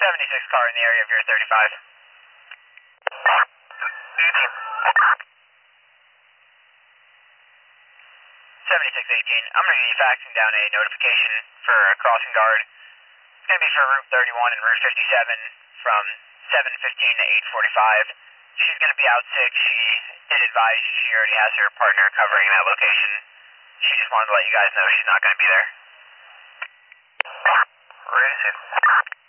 76 car in the area of your 35. 7618. I'm going to be faxing down a notification for a crossing guard. It's going to be for Route 31 and Route 57 from 7:15 to 8:45. She's going to be out sick. She did advise she already has her partner covering that location. She just wanted to let you guys know she's not going to be there. Raise it.